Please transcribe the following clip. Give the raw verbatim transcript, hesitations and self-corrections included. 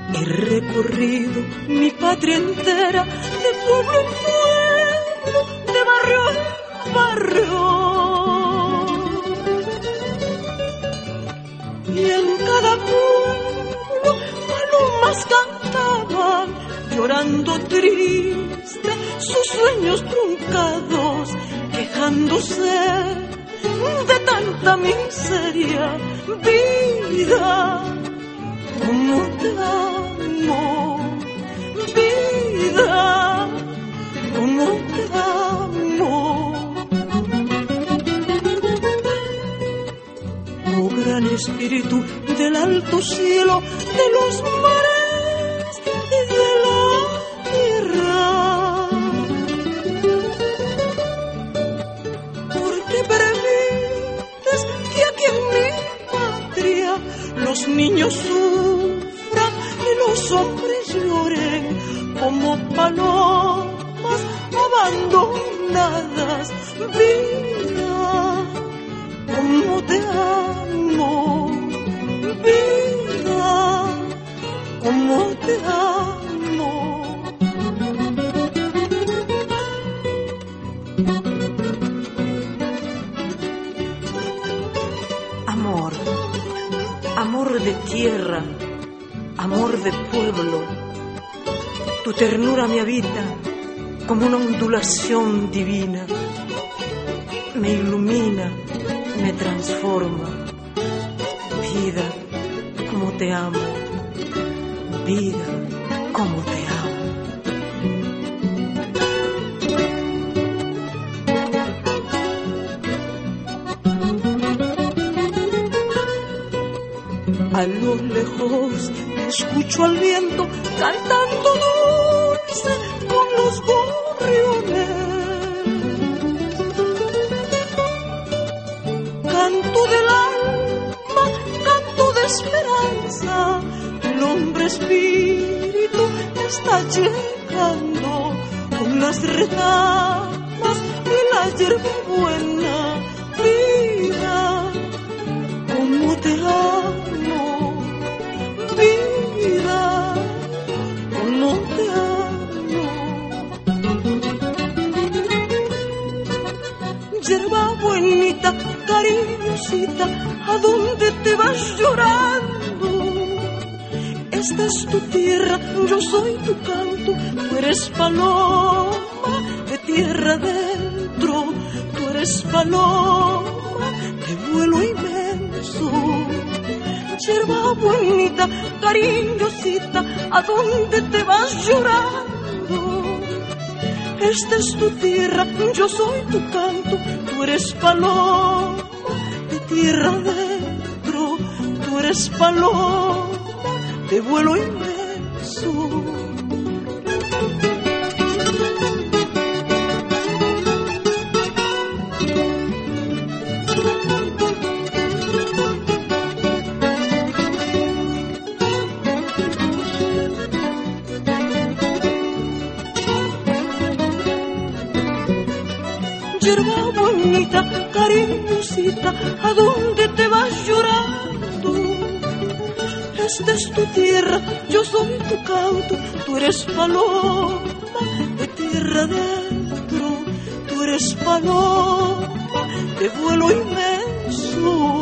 He recorrido mi patria entera, de pueblo en pueblo, de barrio en barrio. Y en cada pueblo palomas cantaban, llorando triste sus sueños truncados, quejándose de tanta miseria. Vida, como te amo, vida, como te amo. Oh gran espíritu del alto cielo, de los mares y de la tierra, ¿por qué permites que aquí en mi patria los niños sufran y los hombres lloren como palomas abandonadas? Vida, como te amo, vida, como te amo. Amor, amor de tierra, amor de pueblo, tu ternura me habita como una ondulación divina, me ilumina, me transforma. Vida, como te amo, vida, como te amo. A lo lejos escucho al viento cantando dulce con los gorriones. Canto del alma, canto de esperanza. El hombre espíritu está llegando con las retamas y la hierbabuena. Vida, como te amo, vida, como te amo. Hierba buenita, cariñosita, ¿a dónde te vas llorando? Esta es tu tierra, yo soy tu canto, tú eres paloma de tierra adentro, tú eres paloma de vuelo inmenso. Hierba bonita, cariñosita, ¿a dónde te vas llorando? Esta es tu tierra, yo soy tu canto, tú eres paloma de tierra adentro, tú eres paloma de vuelo inmenso. Hierba bonita, cariñosita, ¿a dónde te vas llorando? Esta es tu tierra, yo soy tu canto, tú eres paloma de tierra adentro, tú eres paloma de vuelo inmenso.